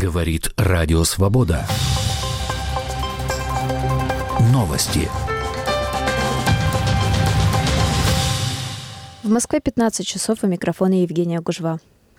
Говорит Радио Свобода. Новости. В Москве 15 часов, у микрофона Евгения Гужва.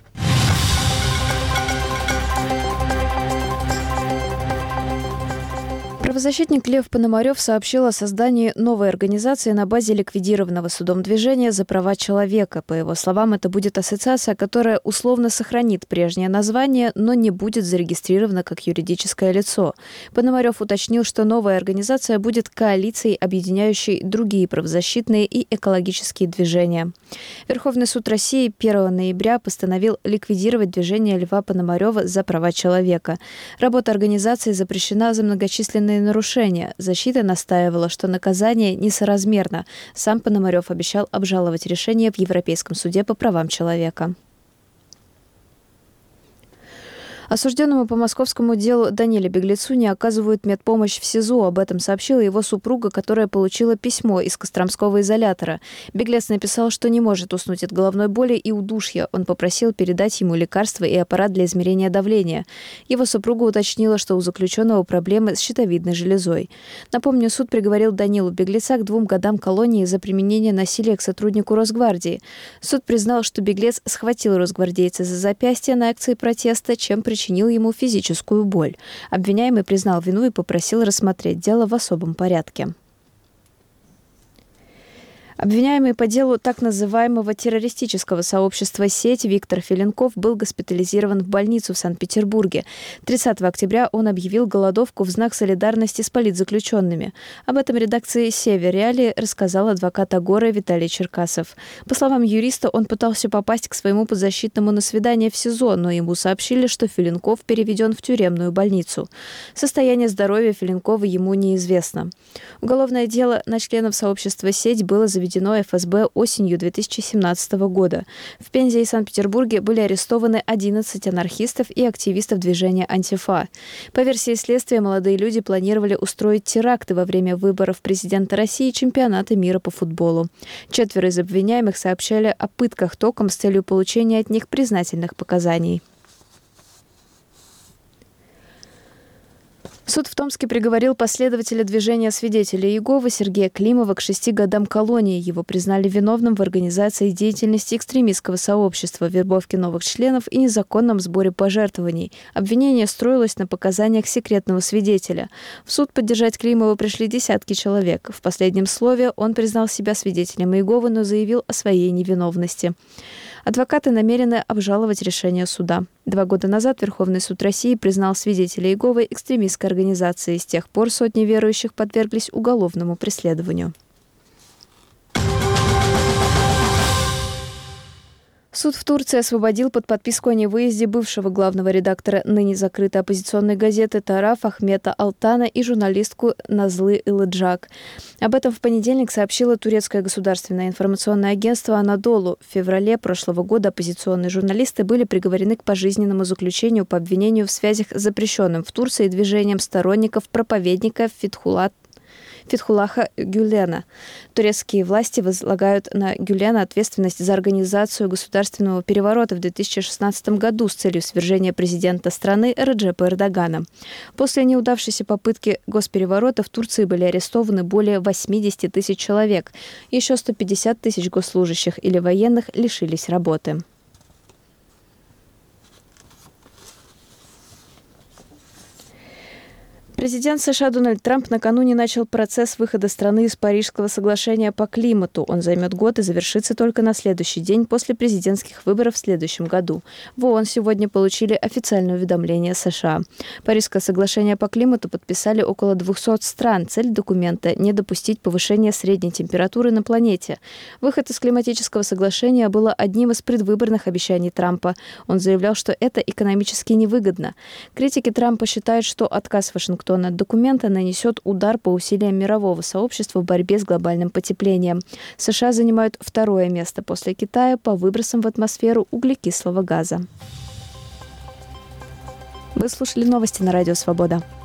Правозащитник Лев Пономарев сообщил о создании новой организации на базе ликвидированного судом движения «За права человека». По его словам, это будет ассоциация, которая условно сохранит прежнее название, но не будет зарегистрирована как юридическое лицо. Пономарев уточнил, что новая организация будет коалицией, объединяющей другие правозащитные и экологические движения. Верховный суд России 1 ноября постановил ликвидировать движение Льва Пономарева «За права человека». Работа организации запрещена за многочисленные нарушения. Защита настаивала, что наказание несоразмерно. Сам Пономарев обещал обжаловать решение в Европейском суде по правам человека. Осужденному по московскому делу Даниле Беглецу не оказывают медпомощь в СИЗО. Об этом сообщила его супруга, которая получила письмо из Костромского изолятора. Беглец написал, что не может уснуть от головной боли и удушья. Он попросил передать ему лекарства и аппарат для измерения давления. Его супруга уточнила, что у заключенного проблемы с щитовидной железой. Напомню, суд приговорил Данилу Беглеца к 2 годам колонии за применение насилия к сотруднику Росгвардии. Суд признал, что Беглец схватил росгвардейца за запястье на акции протеста, чем причинил ему физическую боль. Обвиняемый признал вину и попросил рассмотреть дело в особом порядке. Обвиняемый по делу так называемого террористического сообщества «Сеть» Виктор Филенков был госпитализирован в больницу в Санкт-Петербурге. 30 октября он объявил голодовку в знак солидарности с политзаключенными. Об этом редакции «Север Реалии» рассказал адвокат Агоры Виталий Черкасов. По словам юриста, он пытался попасть к своему подзащитному на свидание в СИЗО, но ему сообщили, что Филенков переведен в тюремную больницу. Состояние здоровья Филенкова ему неизвестно. Уголовное дело на членов сообщества «Сеть» было заведено ФСБ осенью 2017 года. В Пензе и Санкт-Петербурге были арестованы 11 анархистов и активистов движения «Антифа». По версии следствия, молодые люди планировали устроить теракты во время выборов президента России и чемпионата мира по футболу. 4 из обвиняемых сообщали о пытках током с целью получения от них признательных показаний. Суд в Томске приговорил последователя движения свидетелей Иеговы Сергея Климова к 6 годам колонии. Его признали виновным в организации деятельности экстремистского сообщества, вербовке новых членов и незаконном сборе пожертвований. Обвинение строилось на показаниях секретного свидетеля. В суд поддержать Климова пришли десятки человек. В последнем слове он признал себя свидетелем Иеговы, но заявил о своей невиновности. Адвокаты намерены обжаловать решение суда. 2 года назад Верховный суд России признал свидетелей Иеговы экстремистской организацией. С тех пор сотни верующих подверглись уголовному преследованию. Суд в Турции освободил под подписку о невыезде бывшего главного редактора ныне закрытой оппозиционной газеты «Тараф» Ахмета Алтана и журналистку Назлы Илыджак. Об этом в понедельник сообщило турецкое государственное информационное агентство «Анадолу». В феврале прошлого года оппозиционные журналисты были приговорены к пожизненному заключению по обвинению в связях с запрещенным в Турции движением сторонников проповедника Фетхуллаха Гюлена. Турецкие власти возлагают на Гюлена ответственность за организацию государственного переворота в 2016 году с целью свержения президента страны Реджепа Эрдогана. После неудавшейся попытки госпереворота в Турции были арестованы более 80 тысяч человек. Еще 150 тысяч госслужащих или военных лишились работы. Президент США Дональд Трамп накануне начал процесс выхода страны из Парижского соглашения по климату. Он займет год и завершится только на следующий день после президентских выборов в следующем году. В ООН сегодня получили официальное уведомление США. Парижское соглашение по климату подписали около 200 стран. Цель документа – не допустить повышения средней температуры на планете. Выход из климатического соглашения было одним из предвыборных обещаний Трампа. Он заявлял, что это экономически невыгодно. Критики Трампа считают, что отказ Вашингтона от документа нанесет удар по усилиям мирового сообщества в борьбе с глобальным потеплением. США занимают 2-е место после Китая по выбросам в атмосферу углекислого газа. Вы слушали новости на Радио Свобода.